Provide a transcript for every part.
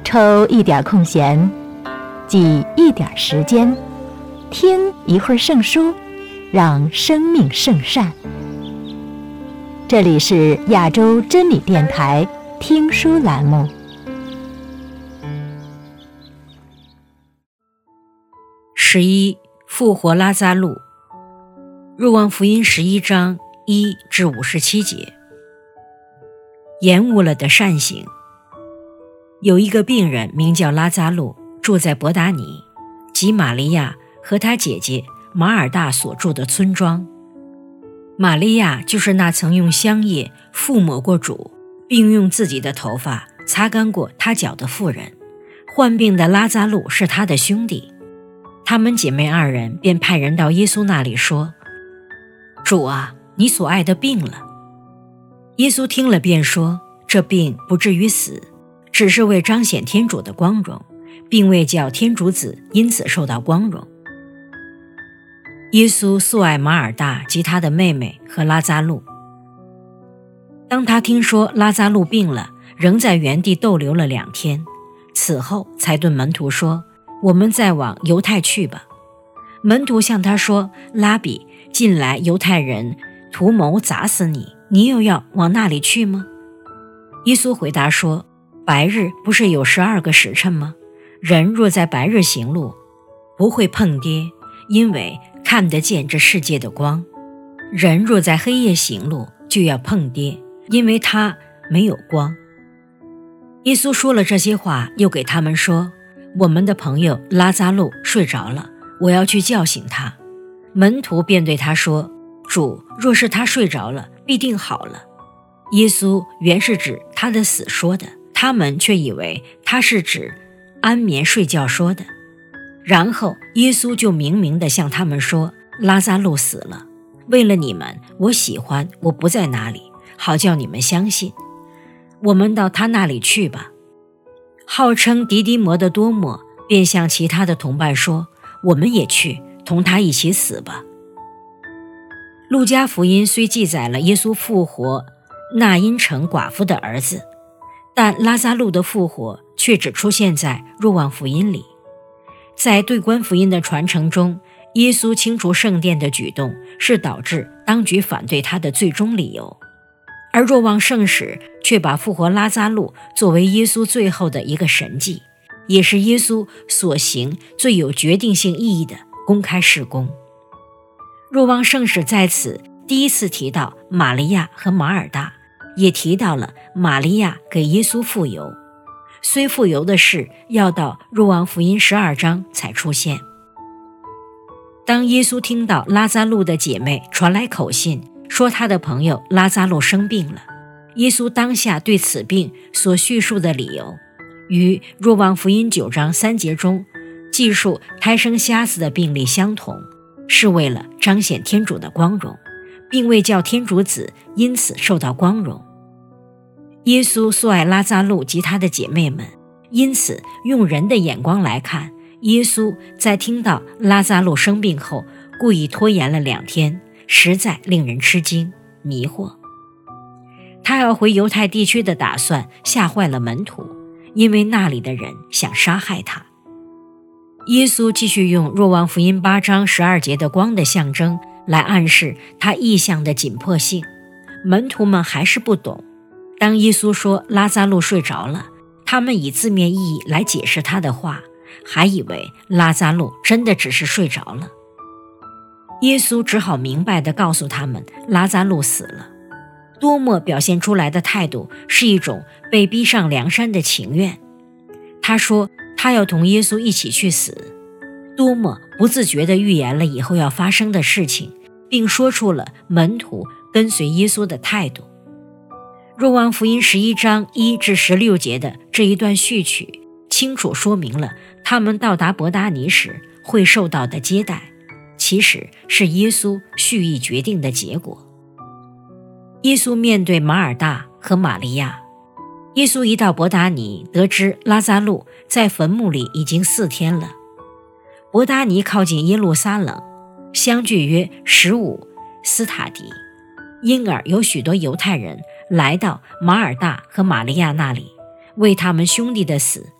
抽一点空闲，挤一点时间，听一会儿圣书，让生命圣善。这里是亚洲真理电台听书栏目。 11复活拉匝路，若望福音11章1至57节。延误了的善行。有一个病人名叫拉匝路，住在伯达尼，即玛利亚和她姐姐马尔大所住的村庄。玛利亚就是那曾用香液覆抹过主，并用自己的头发擦干过他脚的妇人。患病的拉匝路是他的兄弟。她们姐妹二人便派人到耶稣那里说：主啊，你所爱的病了。耶稣听了便说：这病不至于死，只是为彰显天主的光荣，并为叫天主子因此受到光荣。耶稣素爱马尔大及他的妹妹和拉匝路。当他听说拉匝路病了，仍在原地逗留了2天，此后才对门徒说：我们再往犹太去吧。门徒向他说：拉比，近来犹太人图谋砸死你，你又要往那里去吗？耶稣回答说：白日不是有12个时辰吗？人若在白日行路，不会碰跌，因为看得见这世界的光；人若在黑夜行路，就要碰跌，因为他没有光。耶稣说了这些话，又给他们说：我们的朋友拉匝路睡着了，我要去叫醒他。门徒便对他说：主，若是他睡着了，必定好了。耶稣原是指他的死说的，他们却以为他是指安眠睡觉说的。然后耶稣就明明地向他们说：拉匝路死了，为了你们，我喜欢我不在那里，好叫你们相信。我们到他那里去吧。号称迪迪摩的多默便向其他的同伴说：我们也去，同他一起死吧。路加福音虽记载了耶稣复活纳因城寡妇的儿子，但拉匝路的复活却只出现在若望福音里。在对观福音的传承中，耶稣清除圣殿的举动是导致当局反对他的最终理由，而若望圣史却把复活拉匝路作为耶稣最后的一个神迹，也是耶稣所行最有决定性意义的公开事工。若望圣史在此第一次提到玛利亚和马尔大，也提到了玛利亚给耶稣傅油，虽傅油的事要到若望福音12章才出现。当耶稣听到拉匝路的姐妹传来口信，说他的朋友拉匝路生病了，耶稣当下对此病所叙述的理由，与若望福音9章3节中记述胎生瞎子的病例相同，是为了彰显天主的光荣，并为叫天主子因此受到光荣。耶稣素爱拉匝路及他的姐妹们，因此用人的眼光来看，耶稣在听到拉匝路生病后故意拖延了2天，实在令人吃惊迷惑。他要回犹太地区的打算吓坏了门徒，因为那里的人想杀害他。耶稣继续用若望福音8章12节的光的象征来暗示他意象的紧迫性，门徒们还是不懂。当耶稣说拉匝路睡着了，他们以字面意义来解释他的话，还以为拉匝路真的只是睡着了。耶稣只好明白地告诉他们拉匝路死了。多默表现出来的态度是一种被逼上梁山的情愿，他说他要同耶稣一起去死。多默不自觉地预言了以后要发生的事情，并说出了门徒跟随耶稣的态度。若望福音11章1至16节的这一段序曲，清楚说明了他们到达伯达尼时会受到的接待，其实是耶稣蓄意决定的结果。耶稣面对马尔大和玛利亚。耶稣一到伯达尼，得知拉匝路在坟墓里已经4天了。伯达尼靠近耶路撒冷，相距约15斯塔迪，因而有许多犹太人来到马尔大和玛利亚那里，为他们兄弟的死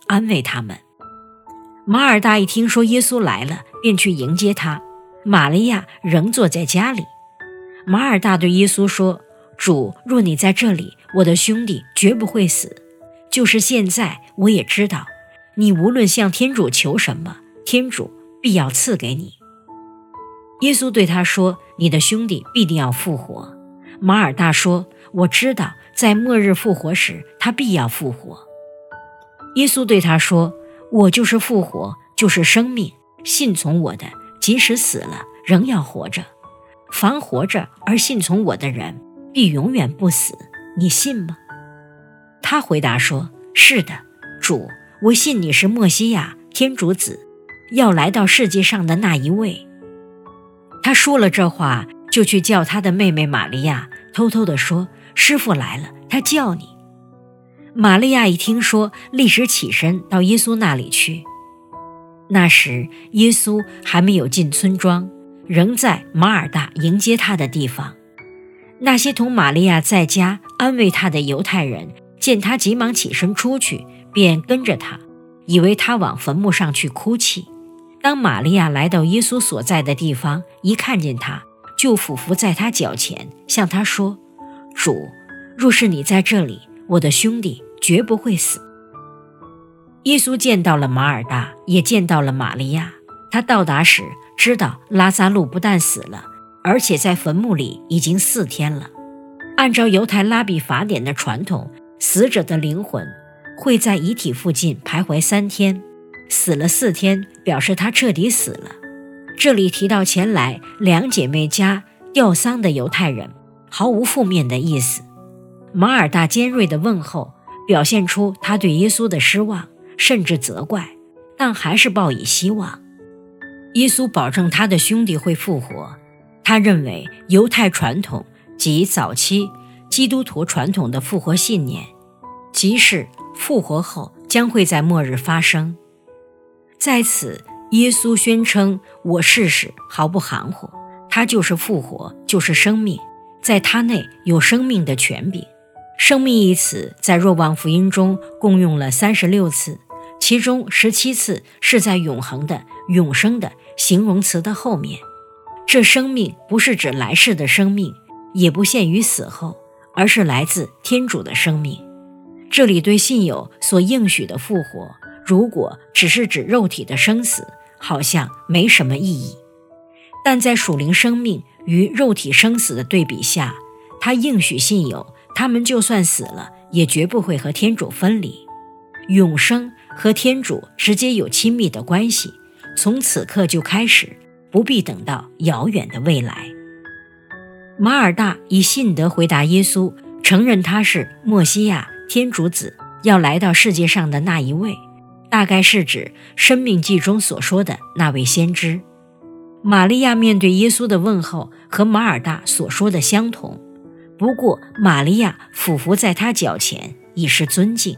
安慰他们。马尔大一听说耶稣来了，便去迎接他。玛利亚仍坐在家里。马尔大对耶稣说：主，若你在这里，我的兄弟绝不会死。就是现在，我也知道，你无论向天主求什么，天主必要赐给你。耶稣对他说：你的兄弟必定要复活。马尔大说：我知道，在末日复活时，他必要复活。耶稣对他说：我就是复活，就是生命，信从我的，即使死了，仍要活着。凡活着而信从我的人，必永远不死。你信吗？他回答说：是的，主，我信你是默西亚，天主子，要来到世界上的那一位。他说了这话，就去叫他的妹妹玛利亚，偷偷地说：师父来了，他叫你。玛利亚一听说，立时起身到耶稣那里去。那时耶稣还没有进村庄，仍在马尔大迎接他的地方。那些同玛利亚在家安慰他的犹太人，见他急忙起身出去，便跟着他，以为他往坟墓上去哭泣。当玛利亚来到耶稣所在的地方，一看见他，就俯伏在他脚前，向他说：主，若是你在这里，我的兄弟绝不会死。耶稣见到了马尔大，也见到了玛利亚。他到达时，知道拉撒路不但死了，而且在坟墓里已经4天了。按照犹太拉比法典的传统，死者的灵魂会在遗体附近徘徊3天，死了4天，表示他彻底死了。这里提到前来2姐妹家吊丧的犹太人，毫无负面的意思。马尔大尖锐的问候，表现出他对耶稣的失望，甚至责怪，但还是抱以希望。耶稣保证他的兄弟会复活。他认为犹太传统及早期基督徒传统的复活信念，即是复活后将会在末日发生。在此，耶稣宣称我是毫不含糊，他就是复活，就是生命，在他内有生命的权柄。生命一词在若望福音中共用了36次，其中17次是在永恒的、永生的形容词的后面。这生命不是指来世的生命，也不限于死后，而是来自天主的生命。这里对信友所应许的复活，如果只是指肉体的生死，好像没什么意义。但在属灵生命与肉体生死的对比下，他应许信友，他们就算死了，也绝不会和天主分离。永生和天主直接有亲密的关系，从此刻就开始，不必等到遥远的未来。马尔大以信德回答耶稣，承认他是默西亚，天主子，要来到世界上的那一位，大概是指申命记中所说的那位先知。玛利亚面对耶稣的问候和马尔大所说的相同，不过玛利亚俯伏在他脚前，以示尊敬。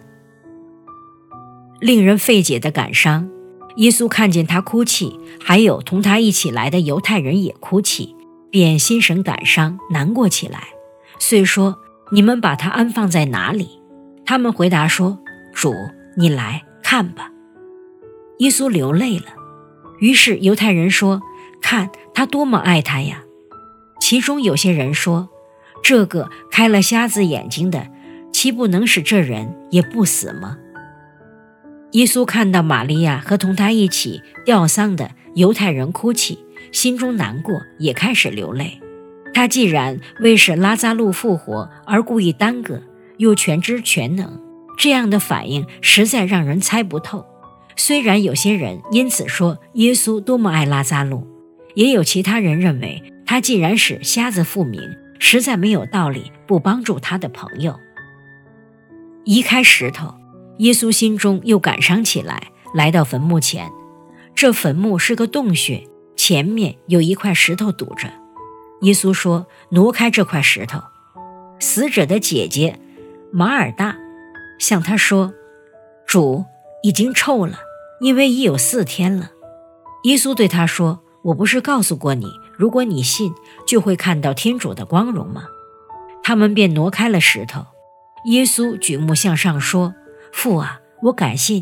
令人费解的感伤，耶稣看见他哭泣，还有同他一起来的犹太人也哭泣，便心神感伤，难过起来，遂说：你们把他安放在哪里？他们回答说：主，你来看吧。耶稣流泪了。于是犹太人说：看他多么爱他呀。其中有些人说：这个开了瞎子眼睛的，岂不能使这人也不死吗？耶稣看到玛利亚和同他一起吊丧的犹太人哭泣，心中难过，也开始流泪。他既然为使拉撒路复活而故意耽搁，又全知全能，这样的反应实在让人猜不透。虽然有些人因此说耶稣多么爱拉撒路，也有其他人认为他既然使瞎子复明，实在没有道理不帮助他的朋友。移开石头，耶稣心中又感伤起来，来到坟墓前。这坟墓是个洞穴，前面有一块石头堵着。耶稣说：挪开这块石头。死者的姐姐马尔大向他说：主，已经臭了，因为已有4天了。耶稣对他说：我不是告诉过你，如果你信，就会看到天主的光荣吗？他们便挪开了石头。耶稣举目向上说：父啊，我感谢你，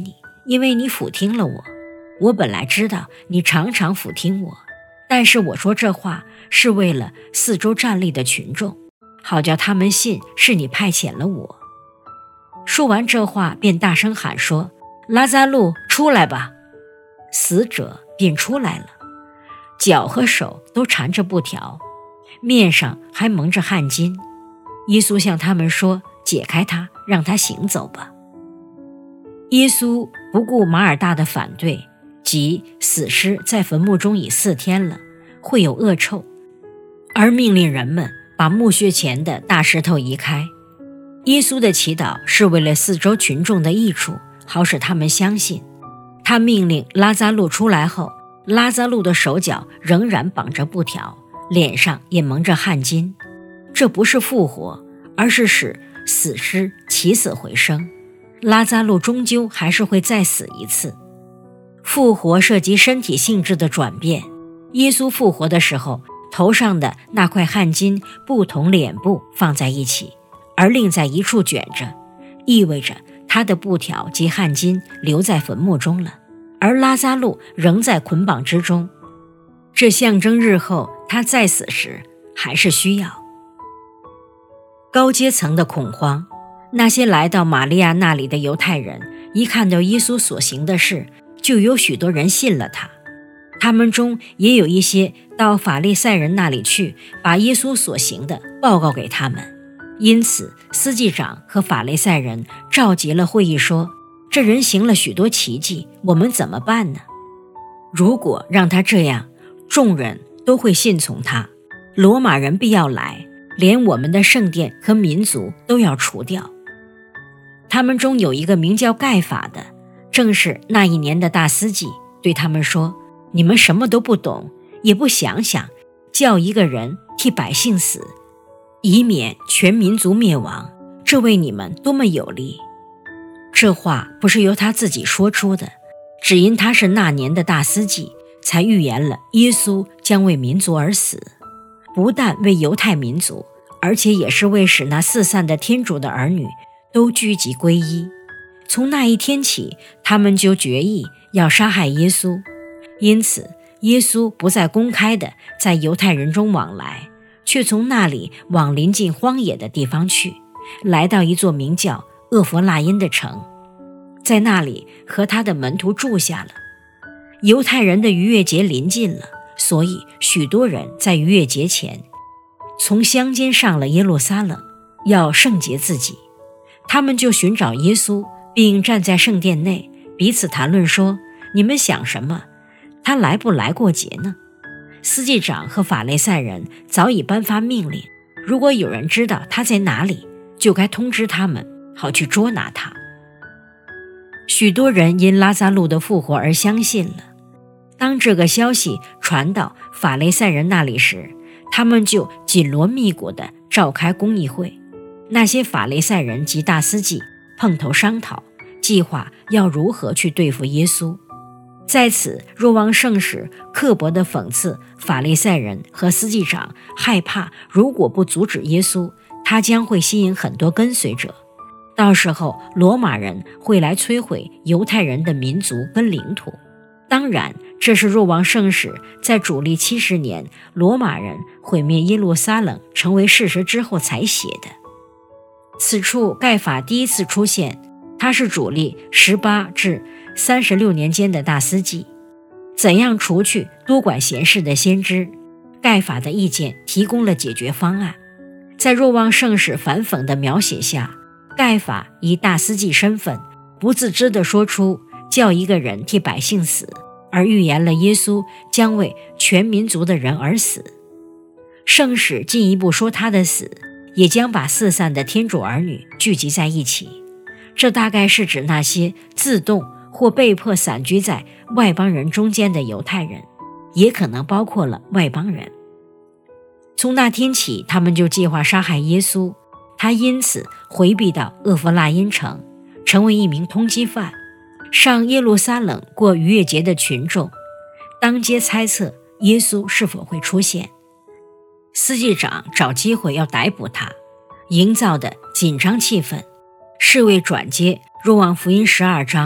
因为你俯听了我。我本来知道你常常俯听我，但是我说这话是为了四周站立的群众，好叫他们信是你派遣了我。”说完这话，便大声喊说：“拉扎路，出来吧！”死者便出来了，脚和手都缠着布条，面上还蒙着汗巾。耶稣向他们说：“解开他，让他行走吧。”耶稣不顾马尔大的反对，即死尸在坟墓中已4天了，会有恶臭，而命令人们把墓穴前的大石头移开。耶稣的祈祷是为了四周群众的益处，好使他们相信。他命令拉扎路出来后，拉扎路的手脚仍然绑着布条，脸上也蒙着汗巾。这不是复活，而是使死尸起死回生。拉扎路终究还是会再死一次。复活涉及身体性质的转变。耶稣复活的时候，头上的那块汗巾不同脸部放在一起，而另在一处卷着，意味着他的布条及汗巾留在坟墓中了，而拉扎路仍在捆绑之中。这象征日后他再死时还是需要。高阶层的恐慌，那些来到玛利亚那里的犹太人，一看到耶稣所行的事，就有许多人信了他。他们中也有一些到法利赛人那里去，把耶稣所行的报告给他们。因此司祭长和法利赛人召集了会议说：“这人行了许多奇迹，我们怎么办呢？如果让他这样，众人都会信从他，罗马人必要来，连我们的圣殿和民族都要除掉。”他们中有一个名叫盖法的，正是那一年的大司祭，对他们说：“你们什么都不懂，也不想想，叫一个人替百姓死，以免全民族灭亡，这为你们多么有利。”这话不是由他自己说出的，只因他是那年的大司祭，才预言了耶稣将为民族而死，不但为犹太民族，而且也是为使那四散的天主的儿女都聚集归一。从那一天起，他们就决意要杀害耶稣，因此耶稣不再公开的在犹太人中往来，却从那里往临近荒野的地方去，来到一座名叫厄弗拉因的城，在那里和他的门徒住下了。犹太人的逾越节临近了，所以许多人在逾越节前从乡间上了耶路撒冷，要圣洁自己。他们就寻找耶稣，并站在圣殿内彼此谈论说：“你们想什么？他来不来过节呢？”司祭长和法利赛人早已颁发命令，如果有人知道他在哪里，就该通知他们，好去捉拿他。许多人因拉撒路的复活而相信了。当这个消息传到法利赛人那里时，他们就紧锣密鼓地召开公议会。那些法利赛人及大司祭碰头商讨，计划要如何去对付耶稣。在此，若望圣使刻薄地讽刺法利赛人和司祭长，害怕如果不阻止耶稣，他将会吸引很多跟随者，到时候罗马人会来摧毁犹太人的民族跟领土。当然，这是若望圣使在主历70年罗马人毁灭耶路撒冷成为事实之后才写的。此处盖法第一次出现，他是主历18至36年间的大司祭。怎样除去多管闲事的先知，盖法的意见提供了解决方案。在若望圣使反讽的描写下，盖法以大司祭身份不自知地说出叫一个人替百姓死，而预言了耶稣将为全民族的人而死。圣使进一步说，他的死也将把四散的天主儿女聚集在一起，这大概是指那些自动或被迫散居在外邦人中间的犹太人，也可能包括了外邦人。从那天起，他们就计划杀害耶稣，他因此回避到厄弗拉因城，成为一名通缉犯。上耶路撒冷过逾越节的群众当街猜测耶稣是否会出现，司祭长找机会要逮捕他，营造的紧张气氛是为转接若望福音12章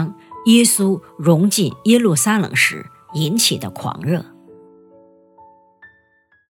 耶稣融进耶路撒冷时引起的狂热。